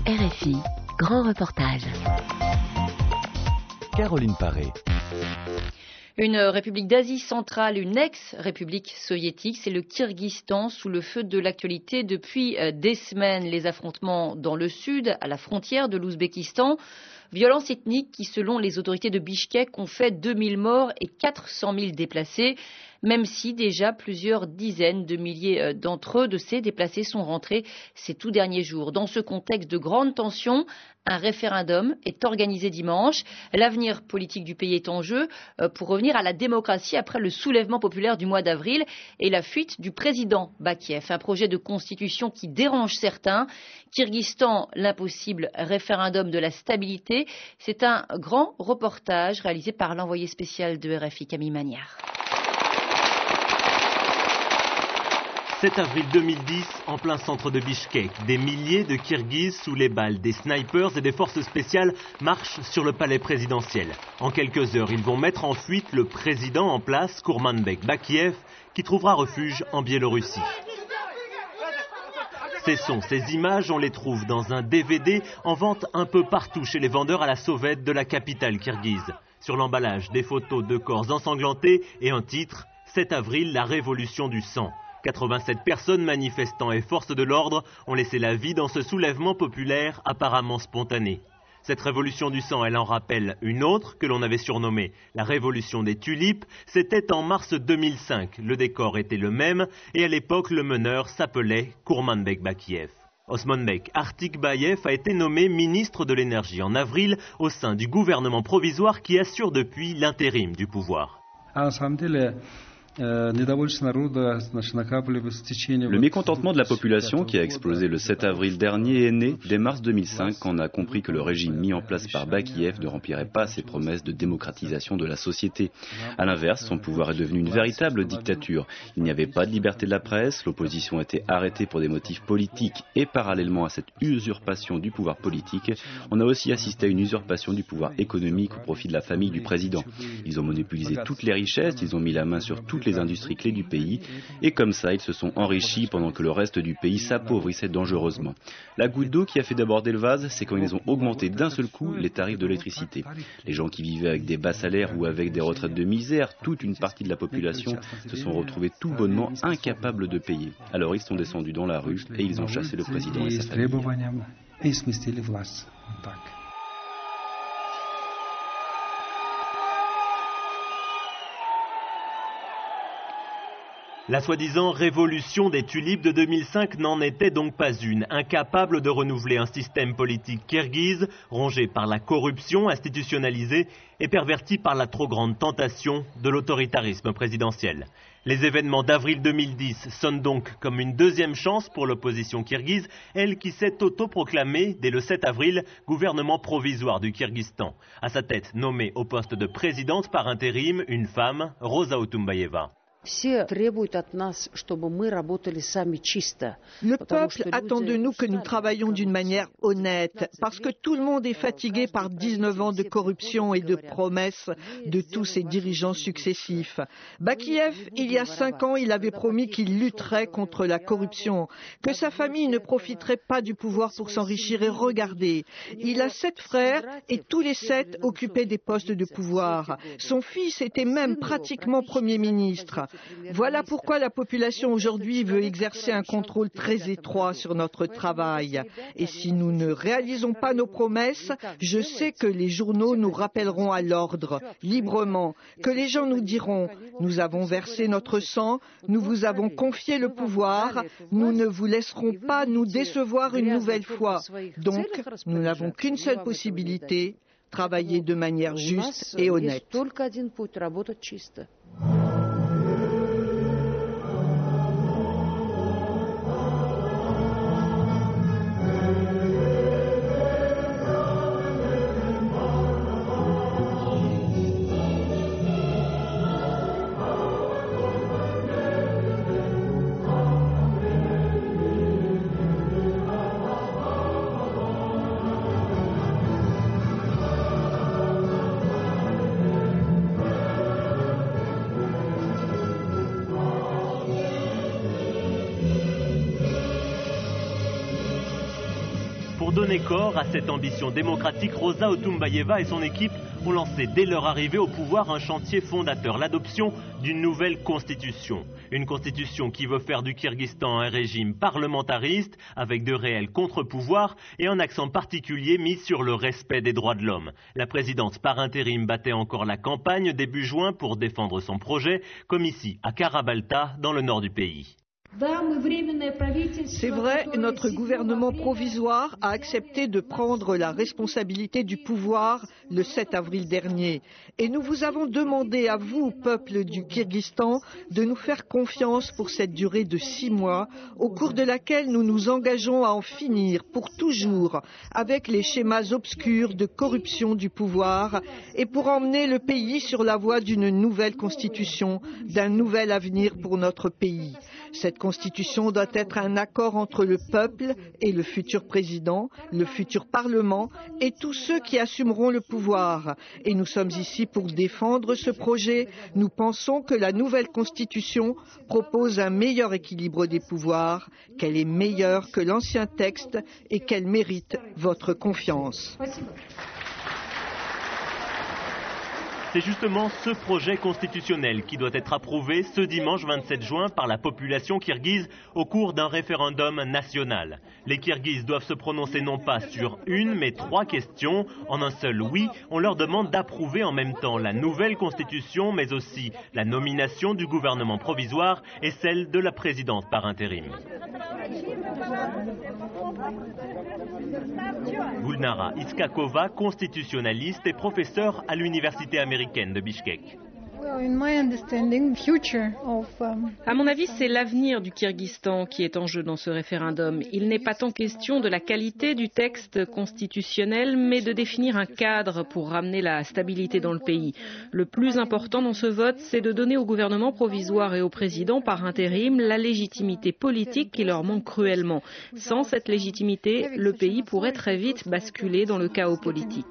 RFI, grand reportage. Caroline Paré. Une république d'Asie centrale, une ex-république soviétique, c'est le Kirghizistan sous le feu de l'actualité depuis des semaines. Les affrontements dans le sud, à la frontière de l'Ouzbékistan, violences ethniques qui, selon les autorités de Bichkek, ont fait 2000 morts et 400 000 déplacés, même si déjà plusieurs dizaines de milliers d'entre eux, de ces déplacés, sont rentrés ces tout derniers jours. Dans ce contexte de grande tension, un référendum est organisé dimanche. L'avenir politique du pays est en jeu pour revenir à la démocratie après le soulèvement populaire du mois d'avril et la fuite du président Bakiev. Un projet de constitution qui dérange certains. Kirghizistan, l'impossible référendum de la stabilité. C'est un grand reportage réalisé par l'envoyé spécial de RFI, Camille Magnard. 7 avril 2010, en plein centre de Bichkek, des milliers de Kirghizes sous les balles des snipers et des forces spéciales marchent sur le palais présidentiel. En quelques heures, ils vont mettre en fuite le président en place, Kurmanbek Bakiev, qui trouvera refuge en Biélorussie. Ces sons, ces images, on les trouve dans un DVD en vente un peu partout chez les vendeurs à la sauvette de la capitale kirghize. Sur l'emballage, des photos de corps ensanglantés et un titre, 7 avril, la révolution du sang. 87 personnes, manifestants et forces de l'ordre, ont laissé la vie dans ce soulèvement populaire apparemment spontané. Cette révolution du sang, elle en rappelle une autre que l'on avait surnommée la révolution des tulipes. C'était en mars 2005. Le décor était le même et à l'époque, le meneur s'appelait Kurmanbek Bakiev. Osmonbek Artikbayev a été nommé ministre de l'énergie en avril au sein du gouvernement provisoire qui assure depuis l'intérim du pouvoir. Le mécontentement de la population qui a explosé le 7 avril dernier est né dès mars 2005 quand on a compris que le régime mis en place par Bakiev ne remplirait pas ses promesses de démocratisation de la société. À l'inverse, son pouvoir est devenu une véritable dictature. Il n'y avait pas de liberté de la presse, l'opposition était arrêtée pour des motifs politiques et parallèlement à cette usurpation du pouvoir politique, on a aussi assisté à une usurpation du pouvoir économique au profit de la famille du président. Ils ont monopolisé toutes les richesses, ils ont mis la main sur toutes les industries clés du pays et comme ça ils se sont enrichis pendant que le reste du pays s'appauvrissait dangereusement. La goutte d'eau qui a fait déborder le vase, c'est quand ils ont augmenté d'un seul coup les tarifs de l'électricité. Les gens qui vivaient avec des bas salaires ou avec des retraites de misère, toute une partie de la population se sont retrouvés tout bonnement incapables de payer. Alors ils sont descendus dans la rue et ils ont chassé le président et sa famille. La soi-disant révolution des tulipes de 2005 n'en était donc pas une, incapable de renouveler un système politique kirghize, rongé par la corruption institutionnalisée et perverti par la trop grande tentation de l'autoritarisme présidentiel. Les événements d'avril 2010 sonnent donc comme une deuxième chance pour l'opposition kirghize, elle qui s'est autoproclamée dès le 7 avril gouvernement provisoire du Kirghizistan. À sa tête, nommée au poste de présidente par intérim, une femme, Rosa Otumbayeva. Le peuple attend de nous que nous travaillions d'une manière honnête, parce que tout le monde est fatigué par 19 ans de corruption et de promesses de tous ces dirigeants successifs. Bakiev, il y a 5 ans, il avait promis qu'il lutterait contre la corruption, que sa famille ne profiterait pas du pouvoir pour s'enrichir. Et regardez, il a 7 frères et tous les 7 occupaient des postes de pouvoir. Son fils était même pratiquement Premier ministre. Voilà pourquoi la population aujourd'hui veut exercer un contrôle très étroit sur notre travail. Et si nous ne réalisons pas nos promesses, je sais que les journaux nous rappelleront à l'ordre, librement, que les gens nous diront « Nous avons versé notre sang, nous vous avons confié le pouvoir, nous ne vous laisserons pas nous décevoir une nouvelle fois. » Donc, nous n'avons qu'une seule possibilité, travailler de manière juste et honnête. Pour donner corps à cette ambition démocratique, Rosa Otunbayeva et son équipe ont lancé dès leur arrivée au pouvoir un chantier fondateur, l'adoption d'une nouvelle constitution. Une constitution qui veut faire du Kirghizstan un régime parlementariste avec de réels contre-pouvoirs et un accent particulier mis sur le respect des droits de l'homme. La présidente par intérim battait encore la campagne début juin pour défendre son projet, comme ici à Karabalta, dans le nord du pays. C'est vrai, notre gouvernement provisoire a accepté de prendre la responsabilité du pouvoir le 7 avril dernier. Et nous vous avons demandé à vous, peuple du Kirghizstan, de nous faire confiance pour cette durée de 6 mois, au cours de laquelle nous nous engageons à en finir pour toujours avec les schémas obscurs de corruption du pouvoir et pour emmener le pays sur la voie d'une nouvelle constitution, d'un nouvel avenir pour notre pays. Cette constitution doit être un accord entre le peuple et le futur président, le futur parlement et tous ceux qui assumeront le pouvoir. Et nous sommes ici pour défendre ce projet. Nous pensons que la nouvelle constitution propose un meilleur équilibre des pouvoirs, qu'elle est meilleure que l'ancien texte et qu'elle mérite votre confiance. C'est justement ce projet constitutionnel qui doit être approuvé ce dimanche 27 juin par la population kirghize au cours d'un référendum national. Les Kirghizes doivent se prononcer non pas sur une mais 3 questions. En un seul oui, on leur demande d'approuver en même temps la nouvelle constitution mais aussi la nomination du gouvernement provisoire et celle de la présidente par intérim. Gulnara Iskakova, constitutionnaliste et professeure à l'université américaine de Bishkek. À mon avis, c'est l'avenir du Kirghizstan qui est en jeu dans ce référendum. Il n'est pas tant question de la qualité du texte constitutionnel, mais de définir un cadre pour ramener la stabilité dans le pays. Le plus important dans ce vote, c'est de donner au gouvernement provisoire et au président par intérim la légitimité politique qui leur manque cruellement. Sans cette légitimité, le pays pourrait très vite basculer dans le chaos politique.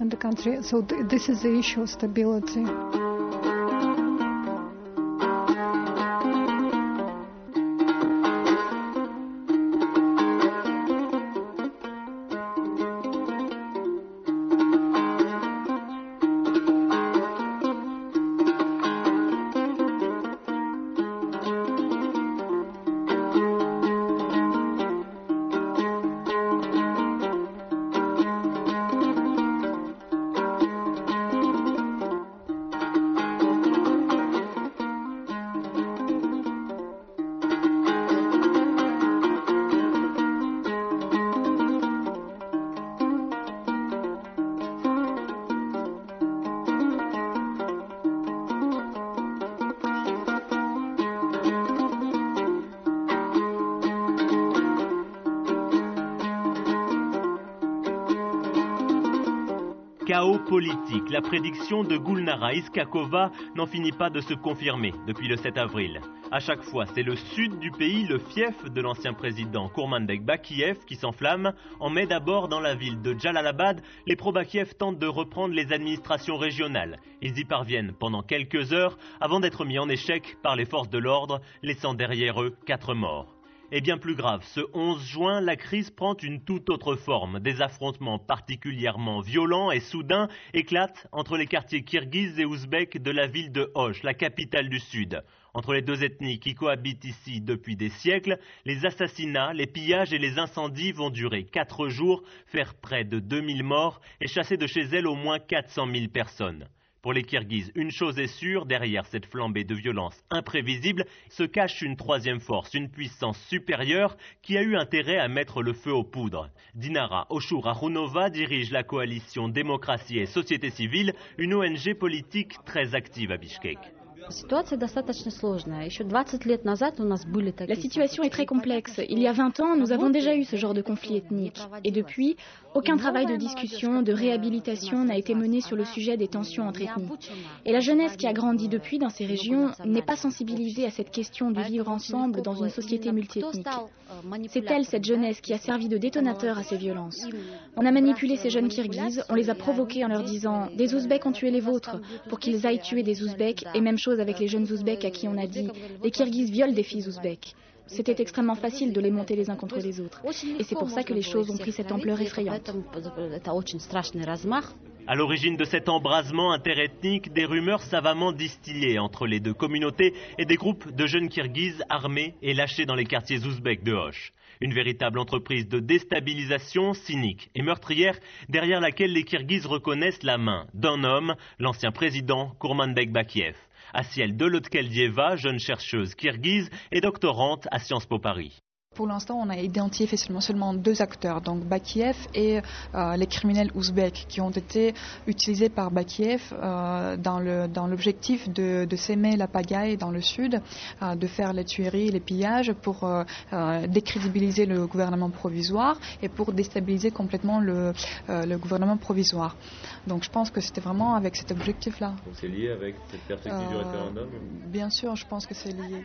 Chaos politique, la prédiction de Gulnara Iskakova n'en finit pas de se confirmer depuis le 7 avril. À chaque fois, c'est le sud du pays, le fief de l'ancien président Kurmanbek Bakiev qui s'enflamme. En mai d'abord, dans la ville de Jalalabad, les pro-Bakiev tentent de reprendre les administrations régionales. Ils y parviennent pendant quelques heures avant d'être mis en échec par les forces de l'ordre, laissant derrière eux 4 morts. Et bien plus grave, ce 11 juin, la crise prend une toute autre forme. Des affrontements particulièrement violents et soudains éclatent entre les quartiers kirghizes et ouzbeks de la ville de Osh, la capitale du Sud. Entre les deux ethnies qui cohabitent ici depuis des siècles, les assassinats, les pillages et les incendies vont durer 4 jours, faire près de 2000 morts et chasser de chez elles au moins 400 000 personnes. Pour les Kirghizes, une chose est sûre, derrière cette flambée de violence imprévisible se cache une troisième force, une puissance supérieure qui a eu intérêt à mettre le feu aux poudres. Dinara Oshur-Arunova dirige la coalition Démocratie et Société Civile, une ONG politique très active à Bishkek. La situation est très complexe. Il y a 20 ans, nous avons déjà eu ce genre de conflit ethnique. Et depuis, aucun travail de discussion, de réhabilitation n'a été mené sur le sujet des tensions entre ethnies. Et la jeunesse qui a grandi depuis dans ces régions n'est pas sensibilisée à cette question du vivre ensemble dans une société multiethnique. C'est elle, cette jeunesse, qui a servi de détonateur à ces violences. On a manipulé ces jeunes Kirghizes, on les a provoqués en leur disant « des Ouzbeks ont tué les vôtres » pour qu'ils aillent tuer des Ouzbeks, et même chose avec les jeunes Ouzbeks à qui on a dit « les Kirghizes violent des filles Ouzbeks ». C'était extrêmement facile de les monter les uns contre les autres. Et c'est pour ça que les choses ont pris cette ampleur effrayante. À l'origine de cet embrasement interethnique, des rumeurs savamment distillées entre les deux communautés et des groupes de jeunes Kirghizes armés et lâchés dans les quartiers ouzbeks de Osh. Une véritable entreprise de déstabilisation cynique et meurtrière derrière laquelle les Kirghizes reconnaissent la main d'un homme, l'ancien président Kurmanbek Bakiev. Asiel Dolotkeldieva, jeune chercheuse kirghize et doctorante à Sciences Po Paris. Pour l'instant, on a identifié seulement deux acteurs, donc Bakiev et les criminels ouzbeks, qui ont été utilisés par Bakiev dans l'objectif de s'aimer la pagaille dans le sud, de faire les tueries, les pillages pour décrédibiliser le gouvernement provisoire et pour déstabiliser complètement le gouvernement provisoire. Donc je pense que c'était vraiment avec cet objectif-là. Donc c'est lié avec cette perspective du référendum ? Bien sûr, je pense que c'est lié.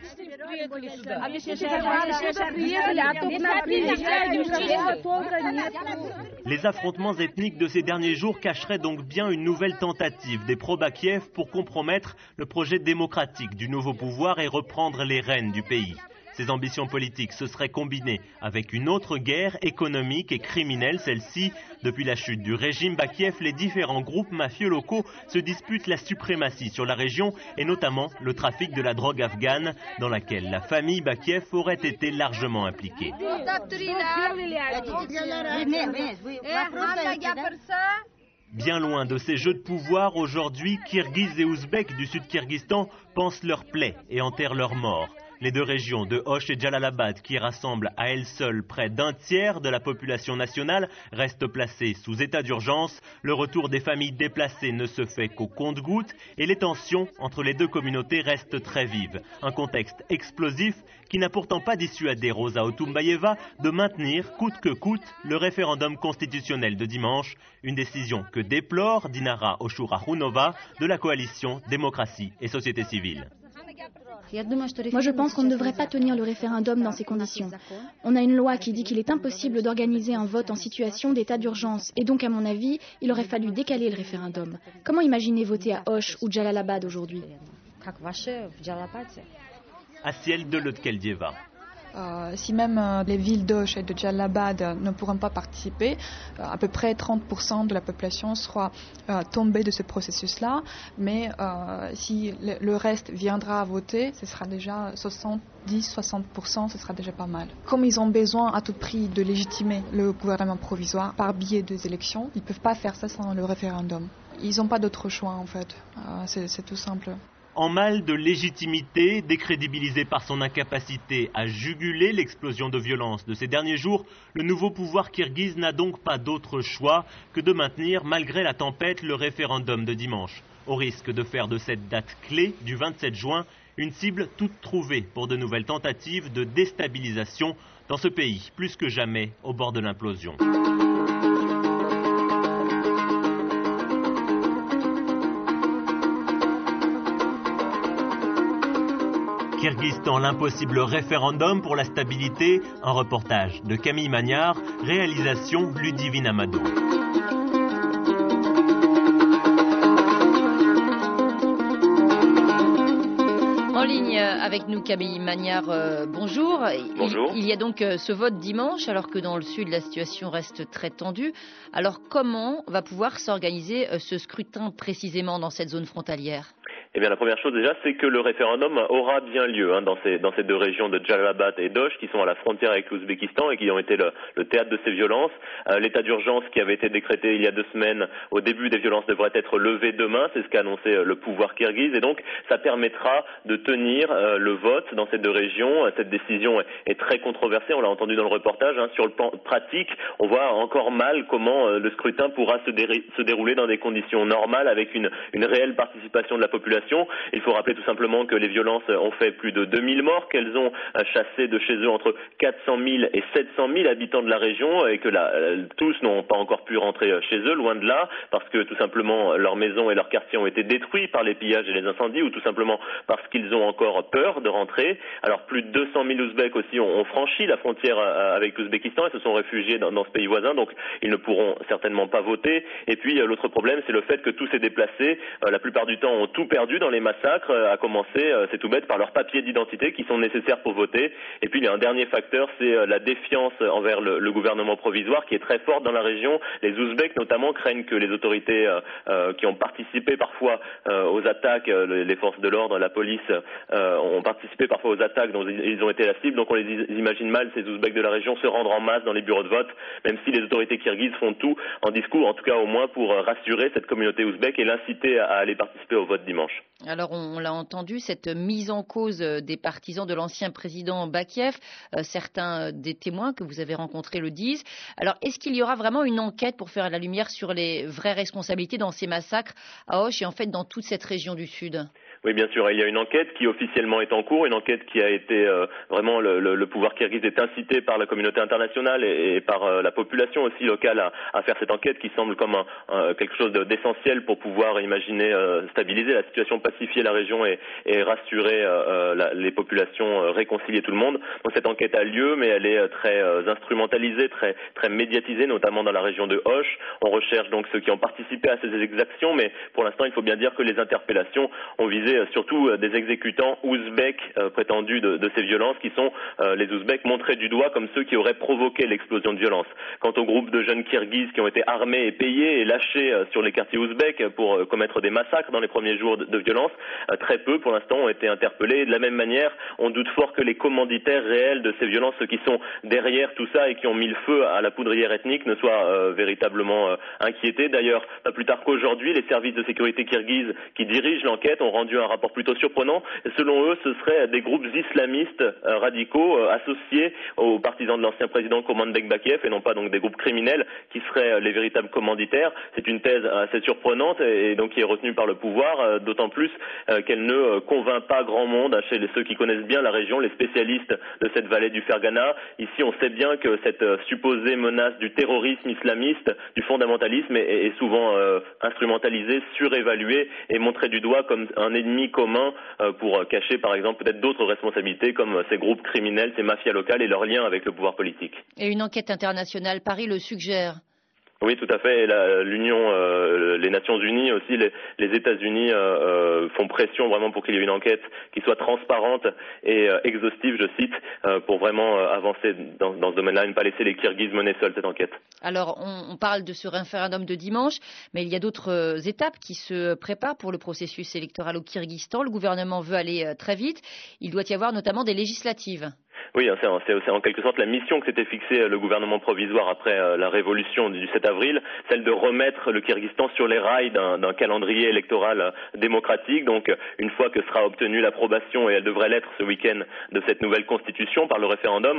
Les affrontements ethniques de ces derniers jours cacheraient donc bien une nouvelle tentative des pro-Bakiev pour compromettre le projet démocratique du nouveau pouvoir et reprendre les rênes du pays. Ces ambitions politiques se seraient combinées avec une autre guerre économique et criminelle, celle-ci. Depuis la chute du régime Bakiev, les différents groupes mafieux locaux se disputent la suprématie sur la région et notamment le trafic de la drogue afghane dans laquelle la famille Bakiev aurait été largement impliquée. Bien loin de ces jeux de pouvoir, aujourd'hui, Kirghizes et Ouzbeks du Sud-Kyrgyzstan pansent leurs plaies et enterrent leurs morts. Les deux régions de Osh et Jalalabad, qui rassemblent à elles seules près d'un tiers de la population nationale, restent placées sous état d'urgence. Le retour des familles déplacées ne se fait qu'au compte-gouttes et les tensions entre les deux communautés restent très vives. Un contexte explosif qui n'a pourtant pas dissuadé Rosa Otumbayeva de maintenir coûte que coûte le référendum constitutionnel de dimanche. Une décision que déplore Dinara Oshura-Hunova de la coalition Démocratie et Société Civile. Moi, je pense qu'on ne devrait pas tenir le référendum dans ces conditions. On a une loi qui dit qu'il est impossible d'organiser un vote en situation d'état d'urgence. Et donc, à mon avis, il aurait fallu décaler le référendum. Comment imaginer voter à Osh ou Jalalabad aujourd'hui? Asiel Dolotkeldieva. Si même les villes d'Osh et de Jalalabad ne pourront pas participer, à peu près 30% de la population sera tombée de ce processus-là. Mais si le reste viendra à voter, ce sera déjà 70-60%, ce sera déjà pas mal. Comme ils ont besoin à tout prix de légitimer le gouvernement provisoire par biais des élections, ils ne peuvent pas faire ça sans le référendum. Ils n'ont pas d'autre choix en fait, c'est tout simple. En mal de légitimité, décrédibilisé par son incapacité à juguler l'explosion de violence de ces derniers jours, le nouveau pouvoir kirghize n'a donc pas d'autre choix que de maintenir, malgré la tempête, le référendum de dimanche, au risque de faire de cette date clé du 27 juin une cible toute trouvée pour de nouvelles tentatives de déstabilisation dans ce pays, plus que jamais au bord de l'implosion. Kyrgyzstan, l'impossible référendum pour la stabilité, un reportage de Camille Magnard, réalisation Ludivine Amado. En ligne avec nous Camille Magnard, bonjour. Bonjour. Il y a donc ce vote dimanche alors que dans le sud la situation reste très tendue. Alors comment va pouvoir s'organiser ce scrutin précisément dans cette zone frontalière ? Eh bien, la première chose déjà, c'est que le référendum aura bien lieu dans ces deux régions de Jalalabad et d'Osh qui sont à la frontière avec l'Ouzbékistan et qui ont été le théâtre de ces violences. L'état d'urgence qui avait été décrété il y a 2 semaines au début des violences devrait être levé demain, c'est ce qu'a annoncé le pouvoir kirghize et donc ça permettra de tenir le vote dans ces deux régions. Cette décision est très controversée, on l'a entendu dans le reportage. Sur le plan pratique, on voit encore mal comment le scrutin pourra se dérouler dans des conditions normales avec une réelle participation de la population. Il faut rappeler tout simplement que les violences ont fait plus de 2000 morts, qu'elles ont chassé de chez eux entre 400 000 et 700 000 habitants de la région et que tous n'ont pas encore pu rentrer chez eux, loin de là, parce que tout simplement leurs maisons et leurs quartiers ont été détruits par les pillages et les incendies ou tout simplement parce qu'ils ont encore peur de rentrer. Alors plus de 200 000 Ouzbeks aussi ont franchi la frontière avec l'Ouzbékistan et se sont réfugiés dans ce pays voisin, donc ils ne pourront certainement pas voter. Et puis l'autre problème, c'est le fait que tous ces déplacés, la plupart du temps, ont tout perdu prétendus dans les massacres, à commencer, c'est tout bête, par leurs papiers d'identité qui sont nécessaires pour voter. Et puis il y a un dernier facteur, c'est la défiance envers le gouvernement provisoire qui est très forte dans la région. Les Ouzbeks notamment craignent que les autorités qui ont participé parfois aux attaques, les forces de l'ordre, la police ont participé parfois aux attaques dont ils ont été la cible. Donc on les imagine mal, ces Ouzbeks de la région, se rendre en masse dans les bureaux de vote, même si les autorités kirghizes font tout en discours, en tout cas au moins pour rassurer cette communauté ouzbek et l'inciter à aller participer au vote dimanche. Alors on l'a entendu, cette mise en cause des partisans de l'ancien président Bakiev, certains des témoins que vous avez rencontrés le disent. Alors est-ce qu'il y aura vraiment une enquête pour faire la lumière sur les vraies responsabilités dans ces massacres à Osh et en fait dans toute cette région du Sud ? Oui, bien sûr. Il y a une enquête qui officiellement est en cours, une enquête qui a été vraiment le pouvoir kirghize est incité par la communauté internationale et par la population aussi locale à faire cette enquête qui semble comme quelque chose d'essentiel pour pouvoir imaginer stabiliser la situation, pacifier la région et rassurer les populations, réconcilier tout le monde. Donc cette enquête a lieu, mais elle est très instrumentalisée, très médiatisée, notamment dans la région de Osh. On recherche donc ceux qui ont participé à ces exactions, mais pour l'instant, il faut bien dire que les interpellations ont visé surtout des exécutants ouzbeks prétendus de ces violences qui sont les Ouzbeks montrés du doigt comme ceux qui auraient provoqué l'explosion de violence. Quant au groupe de jeunes kirghizes qui ont été armés et payés et lâchés sur les quartiers ouzbeks pour commettre des massacres dans les premiers jours de violence, très peu pour l'instant ont été interpellés. Et de la même manière, on doute fort que les commanditaires réels de ces violences, ceux qui sont derrière tout ça et qui ont mis le feu à la poudrière ethnique, ne soient véritablement inquiétés. D'ailleurs, pas plus tard qu'aujourd'hui, les services de sécurité kirghizes qui dirigent l'enquête ont rendu un rapport plutôt surprenant. Selon eux, ce seraient des groupes islamistes radicaux associés aux partisans de l'ancien président Kurmanbek Bakiev et non pas donc des groupes criminels qui seraient les véritables commanditaires. C'est une thèse assez surprenante et donc qui est retenue par le pouvoir, d'autant plus qu'elle ne convainc pas grand monde chez ceux qui connaissent bien la région, les spécialistes de cette vallée du Fergana. Ici, on sait bien que cette supposée menace du terrorisme islamiste, du fondamentalisme est souvent instrumentalisée, surévaluée et montrée du doigt comme un ennemi commun pour cacher par exemple peut-être d'autres responsabilités comme ces groupes criminels, ces mafias locales et leurs liens avec le pouvoir politique. Et une enquête internationale, Paris le suggère. Oui, tout à fait. Et l'Union, les Nations Unies aussi, les États-Unis font pression vraiment pour qu'il y ait une enquête qui soit transparente et exhaustive, je cite, pour vraiment avancer dans ce domaine-là et ne pas laisser les Kirghizes mener seuls cette enquête. Alors, on parle de ce référendum de dimanche, mais il y a d'autres étapes qui se préparent pour le processus électoral au Kirghizistan. Le gouvernement veut aller très vite. Il doit y avoir notamment des législatives. Oui, c'est en quelque sorte la mission que s'était fixée le gouvernement provisoire après la révolution du 7 avril, celle de remettre le Kirghizistan sur les rails d'un calendrier électoral démocratique. Donc, une fois que sera obtenue l'approbation, et elle devrait l'être ce week-end, de cette nouvelle constitution par le référendum,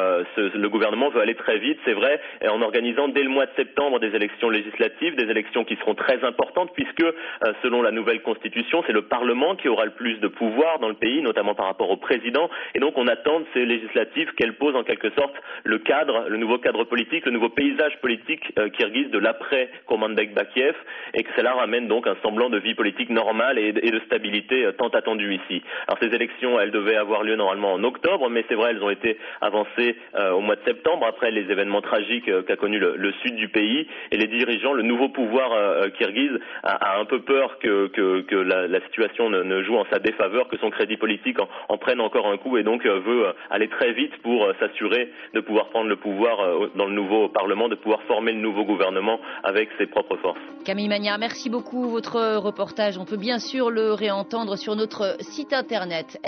le gouvernement veut aller très vite, c'est vrai, en organisant dès le mois de septembre des élections législatives, des élections qui seront très importantes puisque, selon la nouvelle constitution, c'est le Parlement qui aura le plus de pouvoir dans le pays, notamment par rapport au président, et donc on attend de ces législatives qu'elles posent en quelque sorte le cadre, le nouveau cadre politique, le nouveau paysage politique kirghize de l'après Kurmanbek Bakiev, et que cela ramène donc un semblant de vie politique normale et de stabilité tant attendue ici. Alors ces élections, elles devaient avoir lieu normalement en octobre, mais c'est vrai, elles ont été avancées au mois de septembre après les événements tragiques qu'a connu le sud du pays, et les dirigeants, le nouveau pouvoir kirghize a un peu peur que la situation ne joue en sa défaveur, que son crédit politique en prenne encore un coup, et donc veut aller très vite pour s'assurer de pouvoir prendre le pouvoir dans le nouveau Parlement, de pouvoir former le nouveau gouvernement avec ses propres forces. Camille Magnard, merci beaucoup. Votre reportage, on peut bien sûr le réentendre sur notre site internet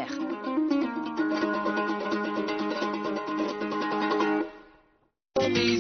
rfi.fr.